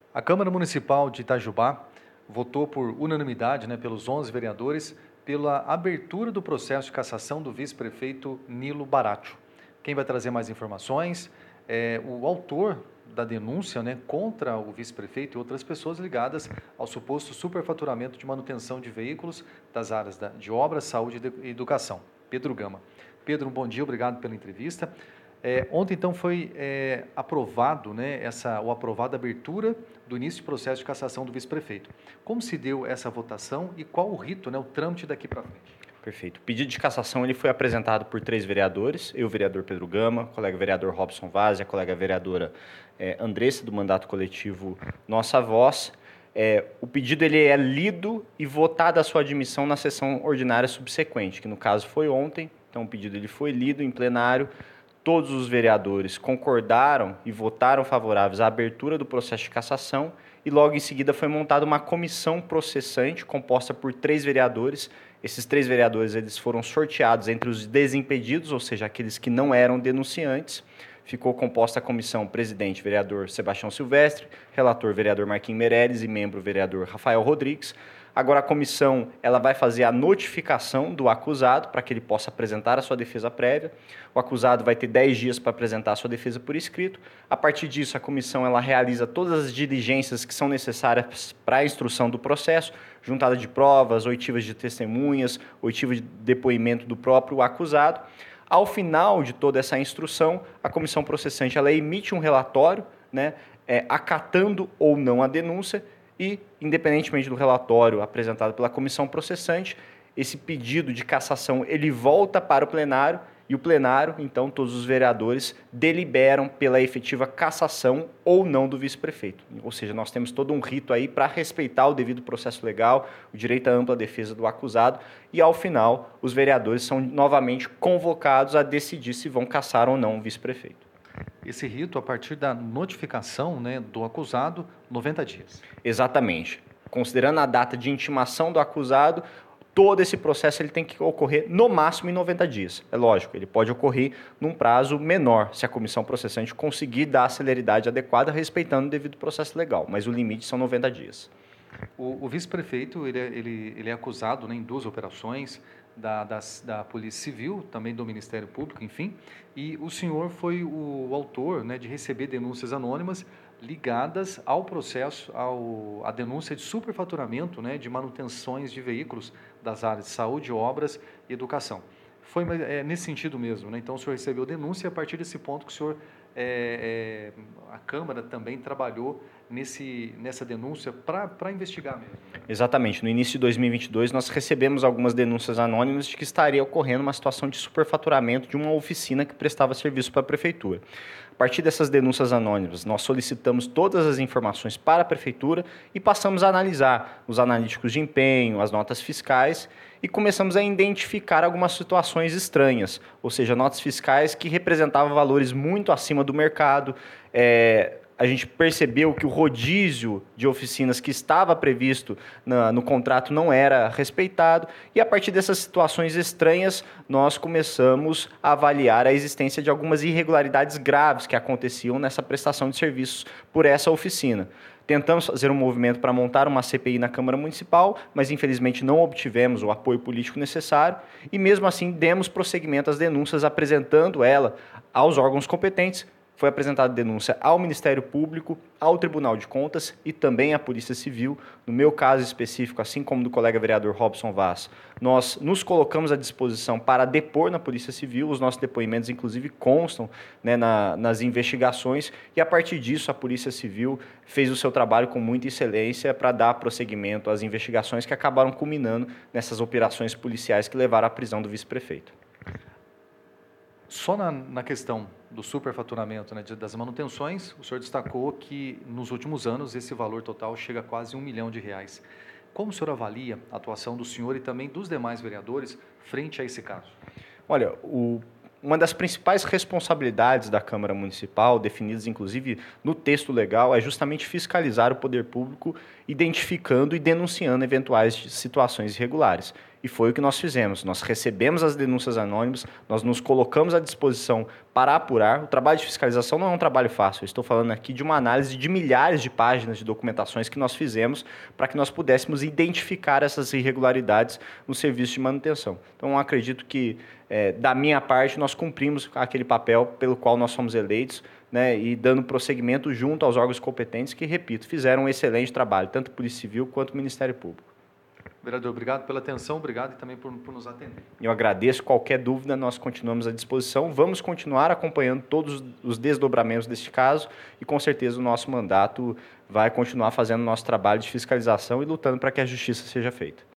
A Câmara Municipal de Itajubá votou por unanimidade, pelos 11 vereadores, pela abertura do processo de cassação do vice-prefeito Nilo Baratio. Quem vai trazer mais informações é o autor da denúncia, contra o vice-prefeito e outras pessoas ligadas ao suposto superfaturamento de manutenção de veículos das áreas de obras, saúde e educação. Pedro Gama. Pedro, um bom dia, obrigado pela entrevista. Ontem, então, foi aprovado, aprovada a abertura do início de processo de cassação do vice-prefeito. Como se deu essa votação e qual o rito, o trâmite daqui para frente? Perfeito. O pedido de cassação ele foi apresentado por 3 vereadores, eu, o vereador Pedro Gama, o colega vereador Robson Vaz e a colega vereadora Andressa, do mandato coletivo Nossa Voz. O pedido ele é lido e votado a sua admissão na sessão ordinária subsequente, que no caso foi ontem. Então o pedido ele foi lido em plenário. Todos os vereadores concordaram e votaram favoráveis à abertura do processo de cassação e logo em seguida foi montada uma comissão processante composta por 3 vereadores. Esses 3 vereadores eles foram sorteados entre os desimpedidos, ou seja, aqueles que não eram denunciantes. Ficou composta a comissão presidente, vereador Sebastião Silvestre, relator, vereador Marquinhos Meireles e membro, vereador Rafael Rodrigues. Agora a comissão ela vai fazer a notificação do acusado para que ele possa apresentar a sua defesa prévia. O acusado vai ter 10 dias para apresentar a sua defesa por escrito. A partir disso, a comissão ela realiza todas as diligências que são necessárias para a instrução do processo, juntada de provas, oitivas de testemunhas, oitiva de depoimento do próprio acusado. Ao final de toda essa instrução, a comissão processante ela emite um relatório, acatando ou não a denúncia e, independentemente do relatório apresentado pela comissão processante, esse pedido de cassação ele volta para o plenário e o plenário, então, todos os vereadores deliberam pela efetiva cassação ou não do vice-prefeito. Ou seja, nós temos todo um rito aí para respeitar o devido processo legal, o direito à ampla defesa do acusado e, ao final, os vereadores são novamente convocados a decidir se vão cassar ou não o vice-prefeito. Esse rito, a partir da notificação do acusado, 90 dias. Exatamente. Considerando a data de intimação do acusado, todo esse processo ele tem que ocorrer no máximo em 90 dias. É lógico, ele pode ocorrer num prazo menor, se a comissão processante conseguir dar a celeridade adequada, respeitando o devido processo legal, mas o limite são 90 dias. O vice-prefeito ele é acusado em 2 operações, da Polícia Civil, também do Ministério Público, enfim, e o senhor foi o autor de receber denúncias anônimas ligadas ao processo, à denúncia de superfaturamento de manutenções de veículos das áreas de saúde, obras e educação. Foi nesse sentido mesmo, Então o senhor recebeu denúncia e a partir desse ponto que o senhor, a Câmara também trabalhou nessa denúncia para investigar mesmo. Exatamente. No início de 2022, nós recebemos algumas denúncias anônimas de que estaria ocorrendo uma situação de superfaturamento de uma oficina que prestava serviço para a Prefeitura. A partir dessas denúncias anônimas, nós solicitamos todas as informações para a Prefeitura e passamos a analisar os analíticos de empenho, as notas fiscais e começamos a identificar algumas situações estranhas, ou seja, notas fiscais que representavam valores muito acima do mercado. A gente percebeu que o rodízio de oficinas que estava previsto no contrato não era respeitado e a partir dessas situações estranhas nós começamos a avaliar a existência de algumas irregularidades graves que aconteciam nessa prestação de serviços por essa oficina. Tentamos fazer um movimento para montar uma CPI na Câmara Municipal, mas infelizmente não obtivemos o apoio político necessário e mesmo assim demos prosseguimento às denúncias apresentando ela aos órgãos competentes. Foi apresentada denúncia ao Ministério Público, ao Tribunal de Contas e também à Polícia Civil. No meu caso específico, assim como do colega vereador Robson Vaz, nós nos colocamos à disposição para depor na Polícia Civil. Os nossos depoimentos, inclusive, constam nas investigações e, a partir disso, a Polícia Civil fez o seu trabalho com muita excelência para dar prosseguimento às investigações que acabaram culminando nessas operações policiais que levaram à prisão do vice-prefeito. Só na questão do superfaturamento, das manutenções, o senhor destacou que nos últimos anos esse valor total chega a quase R$1 milhão. Como o senhor avalia a atuação do senhor e também dos demais vereadores frente a esse caso? Olha, uma das principais responsabilidades da Câmara Municipal, definidas inclusive no texto legal, é justamente fiscalizar o poder público, identificando e denunciando eventuais situações irregulares. E foi o que nós fizemos. Nós recebemos as denúncias anônimas, nós nos colocamos à disposição para apurar. O trabalho de fiscalização não é um trabalho fácil. Eu estou falando aqui de uma análise de milhares de páginas de documentações que nós fizemos para que nós pudéssemos identificar essas irregularidades no serviço de manutenção. Então, eu acredito que, da minha parte, nós cumprimos aquele papel pelo qual nós fomos eleitos, né, e dando prosseguimento junto aos órgãos competentes que, repito, fizeram um excelente trabalho, tanto Polícia Civil quanto o Ministério Público. Vereador, obrigado pela atenção, obrigado e também por nos atender. Eu agradeço. Qualquer dúvida, nós continuamos à disposição. Vamos continuar acompanhando todos os desdobramentos deste caso e, com certeza, o nosso mandato vai continuar fazendo o nosso trabalho de fiscalização e lutando para que a justiça seja feita.